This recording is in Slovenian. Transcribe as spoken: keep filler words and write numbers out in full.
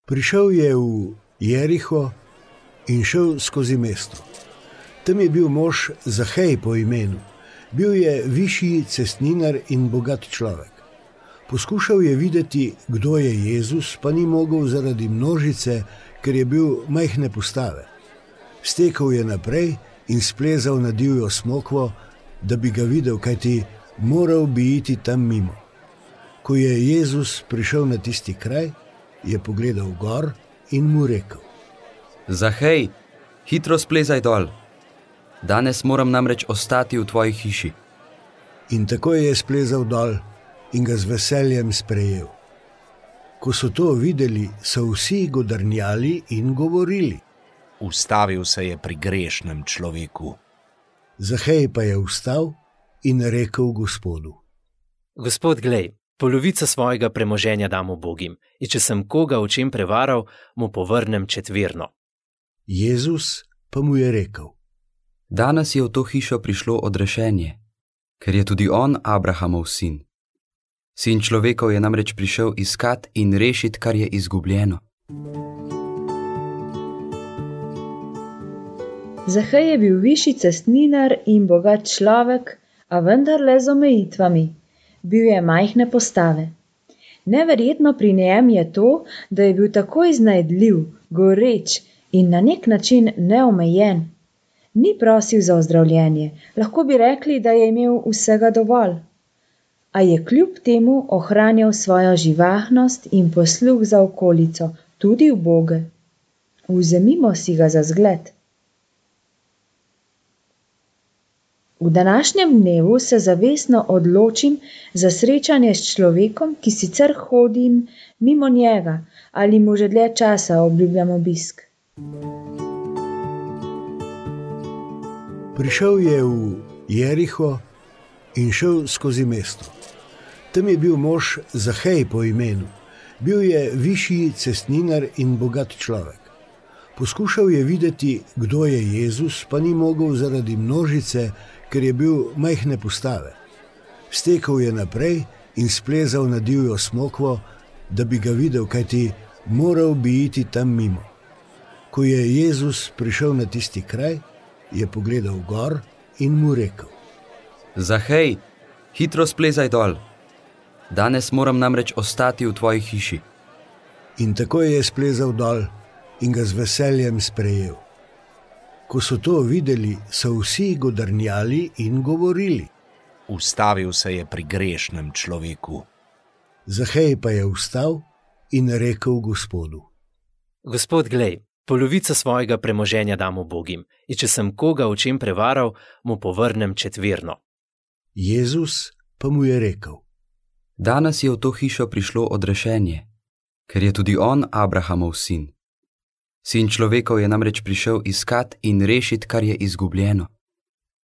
Prišel je v Jeriho in šel skozi mesto. Tam je bil mož Zahej po imenu. Bil je višji cestninar in bogat človek. Poskušal je videti, kdo je Jezus, pa ni mogel zaradi množice, ker je bil majhne postave. Stekel je naprej in splezal na divjo smokvo, da bi ga videl, kajti moral bi iti tam mimo. Ko je Jezus prišel na tisti kraj, je pogledal gor in mu rekel: Zahej, hitro splezaj dol. Danes moram namreč ostati v tvoji hiši. In takoj je splezal dol in ga z veseljem sprejel. Ko so to videli, so vsi godrnjali in govorili: Ustavil se je pri grešnem človeku. Zahej pa je vstal in rekel Gospodu: Gospod, glej, polovico svojega premoženja dam ubogim, in če sem koga v čem prevaral, mu povrnem četvirno. Jezus pa mu je rekel: Danes je v to hišo prišlo odrešenje, ker je tudi on Abrahamov sin. Sin človekov je namreč prišel iskat in rešiti, kar je izgubljeno. Zahej je bil višji cestninar in bogat človek, a vendar le z omejitvami. Bil je majhne postave. Neverjetno pri njem je to, da je bil tako iznajdljiv, goreč in na nek način neomejen. Ni prosil za ozdravljenje, lahko bi rekli, da je imel vsega dovolj. A je kljub temu ohranjal svojo živahnost in posluh za okolico, tudi uboge. Vzemimo si ga za zgled. V današnjem dnevu se zavestno odločim za srečanje s človekom, ki sicer hodim mimo njega ali mu že dlje časa obljubljam obisk. Prišel je v Jeriho in šel skozi mesto. Tam je bil mož Zahej po imenu. Bil je višji cestninar in bogat človek. Poskušal je videti, kdo je Jezus, pa ni mogel zaradi množice, ker je bil majhne postave. Stekel je naprej in splezal na divjo smokvo, da bi ga videl, kajti moral bi iti tam mimo. Ko je Jezus prišel na tisti kraj, je pogledal gor in mu rekel: Zahej, hitro splezaj dol. Danes moram namreč ostati v tvoji hiši. In takoj je splezal dol in ga z veseljem sprejel. Ko so to videli, so vsi godrnjali in govorili: Ustavil se je pri grešnem človeku. Zahej pa je vstal in rekel Gospodu: Gospod, glej, polovico svojega premoženja dam ubogim, in če sem koga v čem prevaral, mu povrnem četvirno. Jezus pa mu je rekel: Danes je v to hišo prišlo odrešenje, ker je tudi on Abrahamov sin. Sin človekov je namreč prišel iskat in rešiti, kar je izgubljeno.